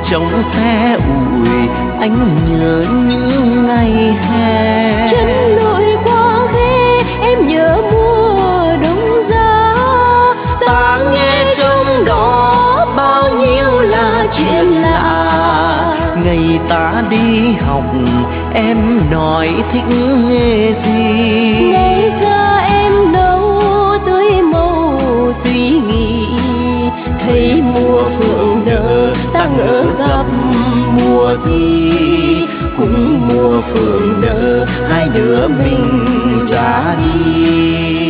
trong xe ủi anh nhớ những ngày hè. Chân lội qua khe em nhớ mùa đông giá, ta nghe trong đó bao nhiêu là chuyện lạ. Ngày ta đi học em nói thích nghề gì, ngày ra em đâu tươi màu suy nghĩ. Thấy mùa phượng nở ta ngỡ gặp mùa thi, cũng mùa phượng nở hai đứa mình ra đi.